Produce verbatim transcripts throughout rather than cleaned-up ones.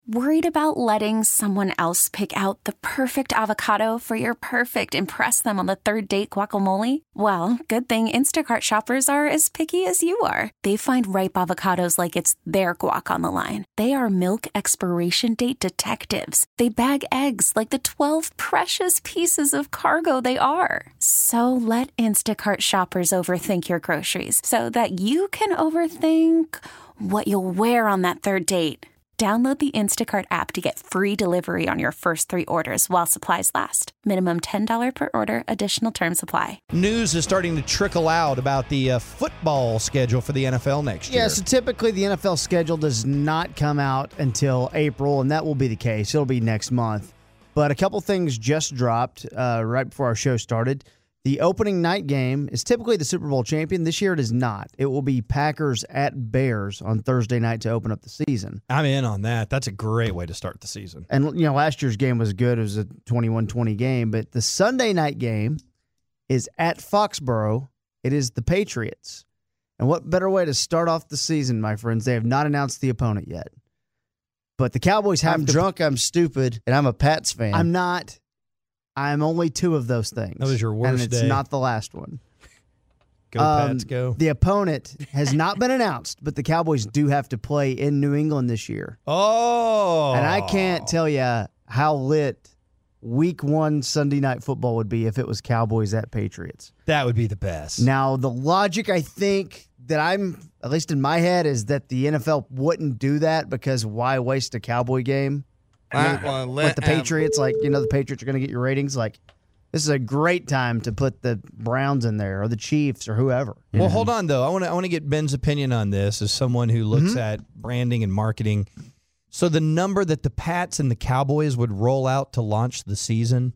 Worried about letting someone else pick out the perfect avocado for your perfect impress them on the third date guacamole? Well, good thing Instacart shoppers are as picky as you are. They find ripe avocados like it's their guac on the line. They are milk expiration date detectives. They bag eggs like the twelve precious pieces of cargo they are. So let Instacart shoppers overthink your groceries so that you can overthink what you'll wear on that third date. Download the Instacart app to get free delivery on your first three orders while supplies last. Minimum ten dollars per order. Additional terms apply. News is starting to trickle out about the uh, football schedule for the N F L next year. Yeah, so typically the N F L schedule does not come out until April, and that will be the case. It'll be next month. But a couple things just dropped uh, right before our show started. The opening night game is typically the Super Bowl champion. This year it is not. It will be Packers at Bears on Thursday night to open up the season. I'm in on that. That's a great way to start the season. And, you know, last year's game was good. It was a twenty-one twenty game. But the Sunday night game is at Foxborough. It is the Patriots. And what better way to start off the season, my friends? They have not announced the opponent yet. But the Cowboys have I'm to... drunk, I'm stupid, and I'm a Pats fan. I'm not... I'm only two of those things. That was your worst And it's day. not the last one. Go, Um, Pats, go. The opponent has not been announced, but the Cowboys do have to play in New England this year. Oh. And I can't tell you how lit week one Sunday night football would be if it was Cowboys at Patriots. That would be the best. Now, the logic I think that I'm, at least in my head, is that the N F L wouldn't do that because why waste a Cowboy game? I mean, Well, with the let- Patriots, like, you know, the Patriots are going to get your ratings. Like, this is a great time to put the Browns in there or the Chiefs or whoever. Well, hold on, though. I want to I want to get Ben's opinion on this as someone who looks Mm-hmm. at branding and marketing. So the number that the Pats and the Cowboys would roll out to launch the season,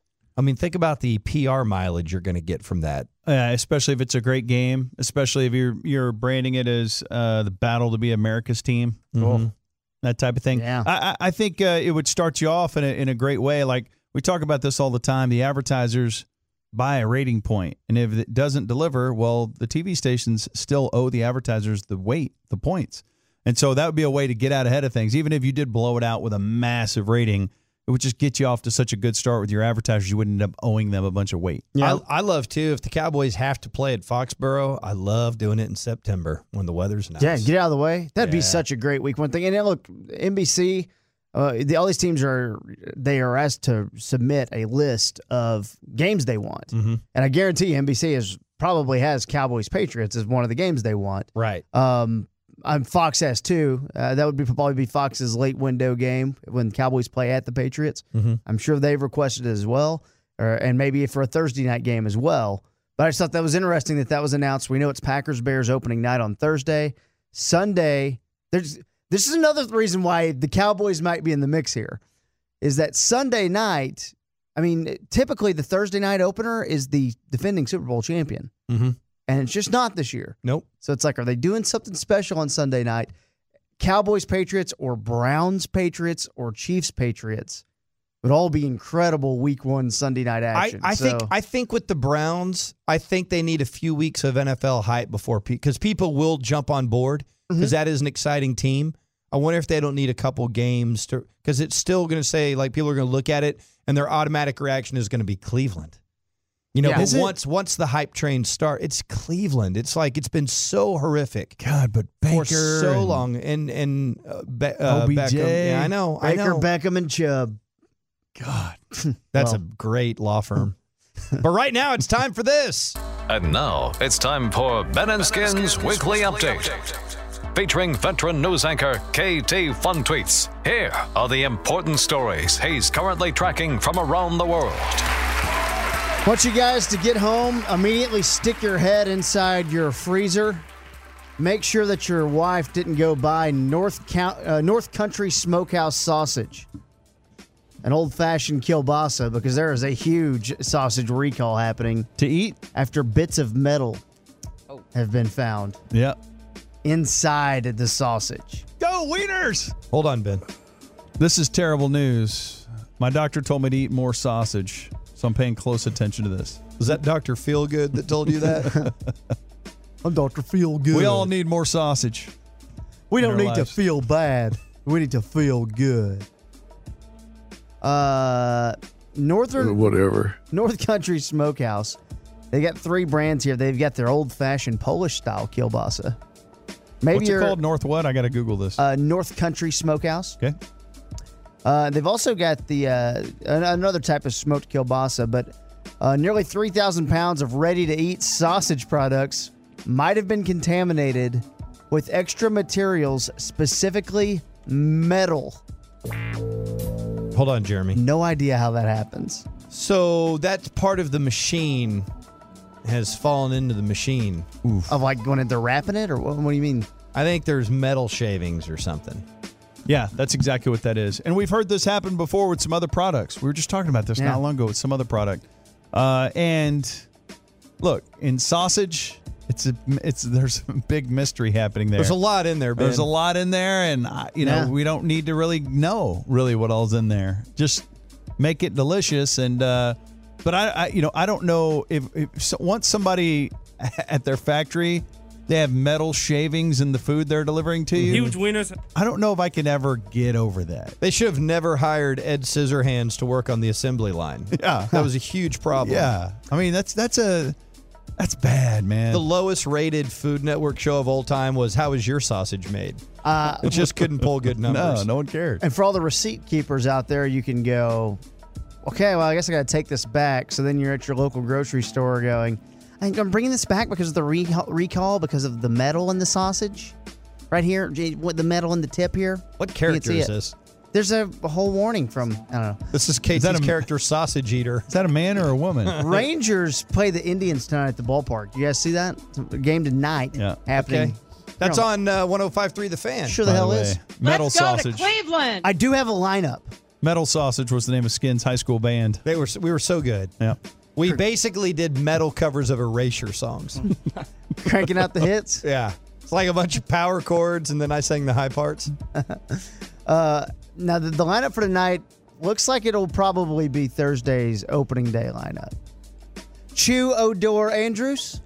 I mean, think about the P R mileage you're going to get from that. Yeah, especially if it's a great game, especially if you're you're branding it as uh, the battle to be America's team, Mm-hmm. that type of thing. Yeah. I, I I think uh, it would start you off in a, in a great way. Like we talk about this all the time. The advertisers buy a rating point, and if it doesn't deliver, well, the T V stations still owe the advertisers the weight, the points. And so that would be a way to get out ahead of things. Even if you did blow it out with a massive rating, it would just get you off to such a good start with your advertisers, you wouldn't end up owing them a bunch of weight. I, I love, too, if the Cowboys have to play at Foxborough, I love doing it in September when the weather's nice. Yeah, get out of the way. That'd be Yeah. such a great week one thing. And then look, N B C, uh, the, all these teams are they are asked to submit a list of games they want, Mm-hmm. and I guarantee N B C is probably has Cowboys Patriots as one of the games they want. Right. Um, I'm Fox has too. Uh, that would be probably be Fox's late window game when Cowboys play at the Patriots. Mm-hmm. I'm sure they've requested it as well, or, and maybe for a Thursday night game as well. But I just thought that was interesting that that was announced. We know it's Packers Bears opening night on Thursday. Sunday, there's this is another reason why the Cowboys might be in the mix here, is that Sunday night. I mean, typically the Thursday night opener is the defending Super Bowl champion. Mm-hmm. And it's just not this year. Nope. So it's like, are they doing something special on Sunday night? Cowboys Patriots or Browns Patriots or Chiefs Patriots would all be incredible week one Sunday night I, action. I So- think I think with the Browns, I think they need a few weeks of N F L hype before because people will jump on board because Mm-hmm. is an exciting team. I wonder if they don't need a couple games to because it's still going to say like people are going to look at it and their automatic reaction is going to be Cleveland. You know, Yeah. but Is it? once once the hype train start, it's Cleveland. It's like it's been so horrific God, but Baker for so and- long, and and uh, Be- uh, O B J, Beckham. Yeah, I know, I Baker, know. Beckham, and Chubb. God. That's well. a great law firm. But right now, it's time for this. And now it's time for Ben and Skin's Weekly Update. Featuring veteran news anchor K T Fun Tweets. Here are the important stories he's currently tracking from around the world. I want you guys to get home, immediately stick your head inside your freezer. Make sure that your wife didn't go buy North, Count, uh, North Country Smokehouse sausage, an old-fashioned kielbasa, because there is a huge sausage recall happening To eat? after bits of metal have been found Yeah. inside the sausage. Go Wieners! Hold on, Ben. This is terrible news. My doctor told me to eat more sausage, so I'm paying close attention to this. Was that Doctor Feelgood that told you that? I'm Doctor Feelgood. We all need more sausage. We in don't our need to lives. feel bad. We need to feel good. Uh, Northern Whatever. North Country Smokehouse. They got three brands here. They've got their old-fashioned Polish-style kielbasa. Maybe What's it you're called? North what? I got to Google this. uh, North Country Smokehouse. Okay. Uh, they've also got the uh, an- another type of smoked kielbasa, but uh, nearly three thousand pounds of ready-to-eat sausage products might have been contaminated with extra materials, specifically metal. Hold on, Jeremy. No idea how that happens. So that's part of the machine has fallen into the machine. Of like when they're wrapping it, or what, what do you mean? I think there's metal shavings or something. Yeah, that's exactly what that is. And we've heard this happen before with some other products. We were just talking about this Yeah. not long ago with some other product. Uh, and look, in sausage, it's a it's there's a big mystery happening there. There's a lot in there, Ben. There's a lot in there, and I, you know Yeah. we don't need to really know really what all's in there. Just make it delicious, and uh, but I, I you know I don't know if, if so, once somebody at their factory they have metal shavings in the food they're delivering to you. Huge winners. I don't know if I can ever get over that. They should have never hired Ed Scissorhands to work on the assembly line. Yeah, That was a huge problem. yeah. I mean that's that's a that's bad, man. The lowest rated Food Network show of all time was How Is Your Sausage Made? Uh, It just couldn't pull good numbers. no, no one cares. And for all the receipt keepers out there, you can go, okay, well, I guess I got to take this back. So then you're at your local grocery store going, I think I'm bringing this back because of the re- recall, because of the metal in the sausage. Right here, J- what the metal in the tip here. What You can character see is it. this? There's a, a whole warning from, I don't know. This is Casey's that a- character, Sausage Eater. Is that a man or a woman? Rangers play the Indians tonight at the ballpark. You guys see that? It's a game tonight Yeah. happening. Okay. That's Here on uh, one oh five point three The Fan. Sure the By hell way. is. Metal Let's go sausage. to Cleveland. I do have a lineup. Metal Sausage was the name of Skin's high school band. They were we were so good. Yeah. We basically did metal covers of Erasure songs. Cranking out the hits. Yeah. It's like a bunch of power chords, and then I sang the high parts. Uh, now, the, the lineup for tonight looks like it'll probably be Thursday's opening day lineup. Chew Odor Andrews,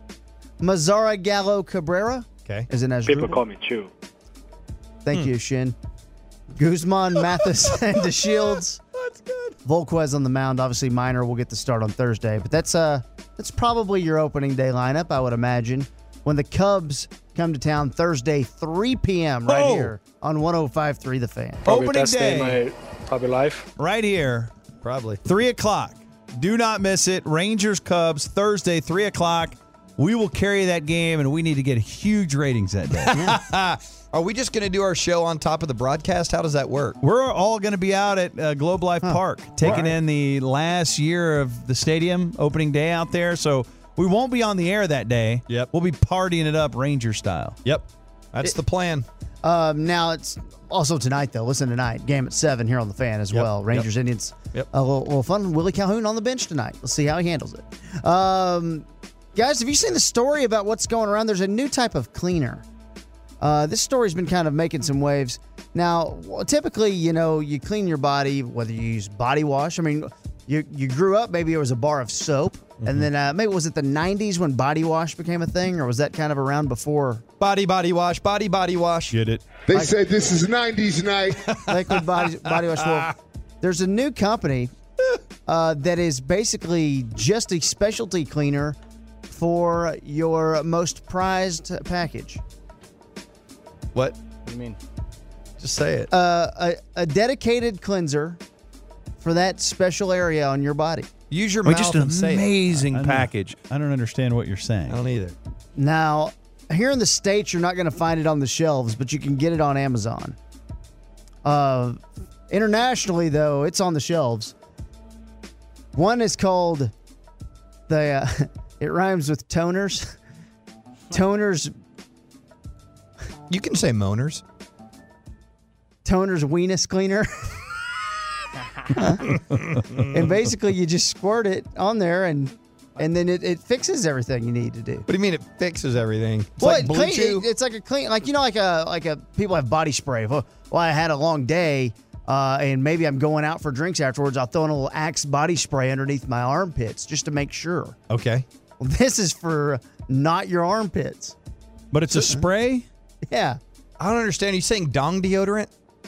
Mazzara Gallo Cabrera. Okay. Is it as People call me Chew. Thank you, Shin. Guzman, Mathis, and DeShields. That's good. Volquez on the mound. Obviously, Minor will get the start on Thursday, but that's uh that's probably your opening day lineup, I would imagine. When the Cubs come to town Thursday, three p.m. right Oh. here on one oh five point three The Fan. Probably Opening best day day. in my probably life. Right here, Probably. three o'clock. Do not miss it. Rangers Cubs Thursday, three o'clock. We will carry that game, and we need to get huge ratings that day. Are we just going to do our show on top of the broadcast? How does that work? We're all going to be out at uh, Globe Life Park, taking in the last year of the stadium opening day out there. So we won't be on the air that day. Yep. We'll be partying it up Ranger style. Yep. That's the plan. Um, now it's also tonight though. Listen tonight, game at seven here on the Fan as Yep. well. Rangers Yep. Indians. Yep. A little, little fun. Willie Calhoun on the bench tonight. Let's see how he handles it. Um, guys, have you seen the story about what's going around? There's a new type of cleaner. Uh, this story's been kind of making some waves. Now, well, typically, you know, you clean your body, whether you use body wash. I mean, you you grew up, maybe it was a bar of soap. And then uh, maybe was it the nineties when body wash became a thing, or was that kind of around before Body, body wash. Body, body wash. Get it? They said this is nineties night. liquid body, body wash? Well, there's a new company uh, that is basically just a specialty cleaner for your most prized package. What? What do you mean? Just say it. Uh, a, a dedicated cleanser for that special area on your body. Use your Well, mouth just an and say it. amazing I don't- package. I don't understand what you're saying. I don't either. Now, here in the States, you're not going to find it on the shelves, but you can get it on Amazon. Uh, internationally, though, it's on the shelves. One is called the, uh, it rhymes with toners. Toners, You can say moaners. Toners Weenus Cleaner. And basically, you just squirt it on there, and and then it, it fixes everything you need to do. What do you mean it fixes everything? It's Well, like it Blue clean, Chew. it- it's like a clean, like you know, like a like a people have body spray. Well, well I had a long day, uh, and maybe I'm going out for drinks afterwards. I'll throw in a little Axe body spray underneath my armpits just to make sure. Okay. Well, this is for not your armpits. But it's a spray? Yeah. I don't understand. Are you saying dong deodorant?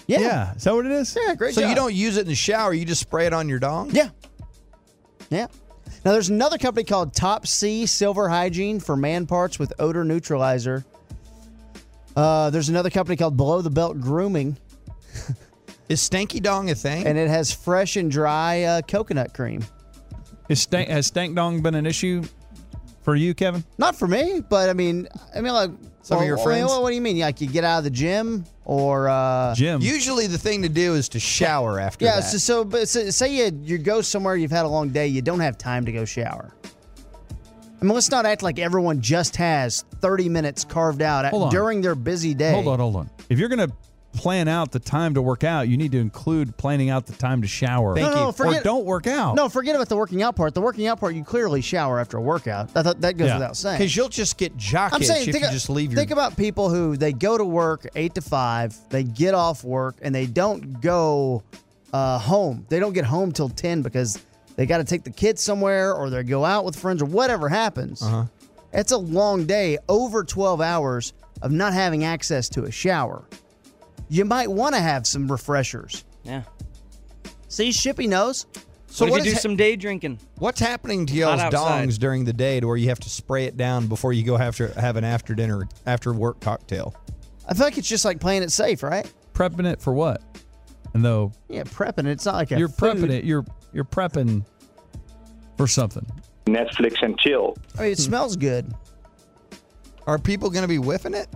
Yeah. Yeah. Is that what it is? Yeah, great So job. you don't use it in the shower, you just spray it on your dong? Yeah. Yeah. Now, there's another company called Top C Silver Hygiene for man parts with odor neutralizer. Uh, there's another company called Below the Belt Grooming, Is Stanky Dong a thing? and it has fresh and dry uh, coconut cream. Is stank, has stank dong been an issue for you, Kevin? Not for me, but I mean, I mean, like Some of well, your I mean, friends? what, what do you mean? Like you get out of the gym or uh, Jim. Usually the thing to do is to shower after yeah. that. So, so, but so, say you you go somewhere, you've had a long day, you don't have time to go shower. I mean, let's not act like everyone just has thirty minutes carved out Hold on. during their busy day. Hold on, hold on. If you're going to plan out the time to work out, you need to include planning out the time to shower. Thank No, no, you. forget- or don't work out. No, forget about the working out part. The working out part, you clearly shower after a workout. I thought that goes Yeah. without saying. Because you'll just get jock I'm itch saying, if think, you just leave your... think about people who they go to work eight to five, they get off work, and they don't go uh, home. They don't get home till ten because they got to take the kids somewhere or they go out with friends or whatever happens. Uh-huh. It's a long day, over twelve hours of not having access to a shower. You might want to have some refreshers. Yeah. See, Shippy knows. So what, what if you is do ha- some day drinking? What's happening to y'all's Not outside. dongs during the day to where you have to spray it down before you go have to have an after dinner, after work cocktail? I feel like it's just like playing it safe, right? Prepping it for what? And though Yeah, prepping. It's not like a you're food. prepping it, you're you're prepping for something. Netflix and chill. I mean, it smells good. Are people going to be whiffing it?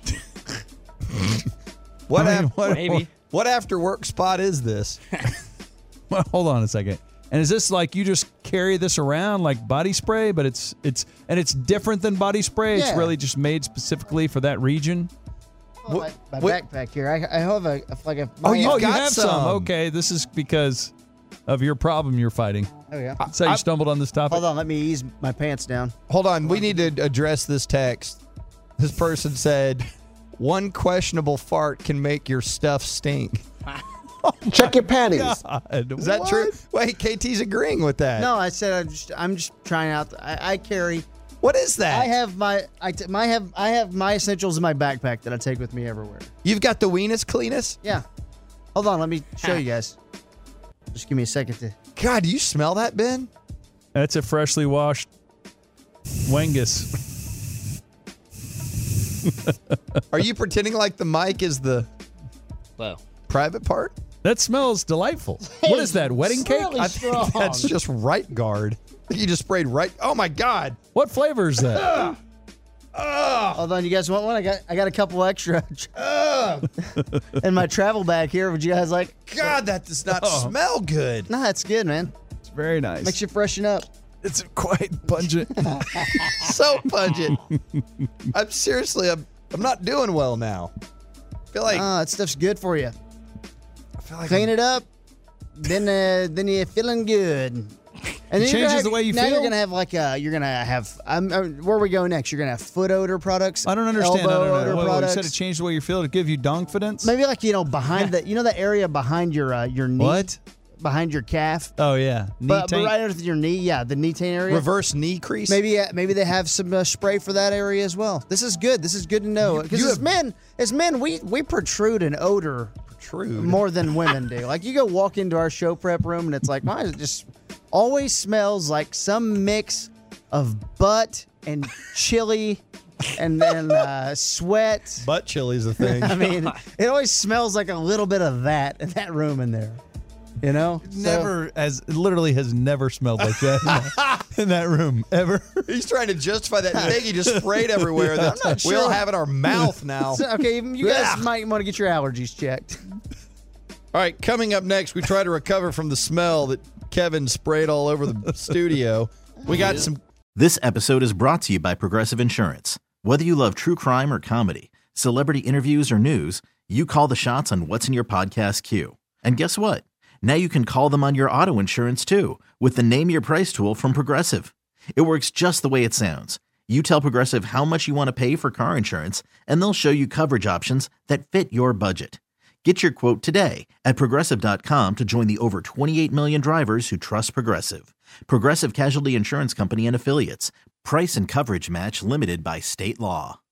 what, I mean, af- what- Maybe. what after work spot is this? Well, hold on a second. And is this like you just carry this around like body spray, but it's it's and it's different than body spray? It's Yeah. really just made specifically for that region. Well, my my what- backpack here. I, I have a like a. Oh, you've oh, you got have some. some. Okay, this is because of your problem you're fighting. Oh yeah. That's how you I- stumbled on this topic. Hold on. Let me ease my pants down. Hold on. We need to address this text. This person said, one questionable fart can make your stuff stink. Check your panties. God, Is that what? true? Wait, K T's agreeing with that. No, I said I'm just I'm just trying out. I, I carry. What is that? I have my I t- my have I have my essentials in my backpack that I take with me everywhere. You've got the weenus cleanest? Yeah. Hold on. Let me show you guys. Just give me a second to. God, do you smell that, Ben? That's a freshly washed Wengus. Are you pretending like the mic is the Well, private part? That smells delightful. What is that? Wedding It's cake? really I think strong. that's just right guard. You just sprayed right. Oh my God. What flavor is that? Hold on, you guys want one? I got I got a couple extra in my travel bag here. Would you guys like? God, that does not Oh. smell good. No, that's good, man. It's very nice. Makes you freshen up. It's quite pungent. So pungent. I'm seriously, I'm, I'm not doing well now. I feel like, Ah, that stuff's good for you. I feel like Clean it up, then uh, then you're feeling good. And then It you're gonna changes have- the way you now feel? you're gonna have like uh you're gonna have um, uh, where we go next? You're gonna have foot odor products. I don't understand. Elbow No, no, no. odor Wait, wait, you products. said it changed the way you feel to give you confidence? Maybe like you know behind the you know the area behind your uh, your knee. What? Behind your calf. Oh, yeah. Knee But, but taint? right underneath your knee, yeah, the knee taint area. reverse knee crease. Maybe uh, maybe they have some uh, spray for that area as well. This is good. This is good to know because you as have- men, as men, we we protrude an odor Protrude. more than women do. Like you go walk into our show prep room and it's like, why does it just always smells like some mix of butt and chili and then uh, sweat. Butt chili's a thing. I mean, it always smells like a little bit of that in that room in there. You know, So- Never, as it literally has never smelled like that in, that in that room, ever. He's trying to justify that thing he just sprayed everywhere that I'm not we all sure. have in our mouth now. So, okay, you guys Yeah. might want to get your allergies checked. All right, coming up next, we try to recover from the smell that Kevin sprayed all over the studio. We got some. This episode is brought to you by Progressive Insurance. Whether you love true crime or comedy, celebrity interviews or news, you call the shots on what's in your podcast queue. And guess what? Now you can call them on your auto insurance too with the Name Your Price tool from Progressive. It works just the way it sounds. You tell Progressive how much you want to pay for car insurance, and they'll show you coverage options that fit your budget. Get your quote today at Progressive dot com to join the over twenty-eight million drivers who trust Progressive. Progressive Casualty Insurance Company and Affiliates. Price and coverage match limited by state law.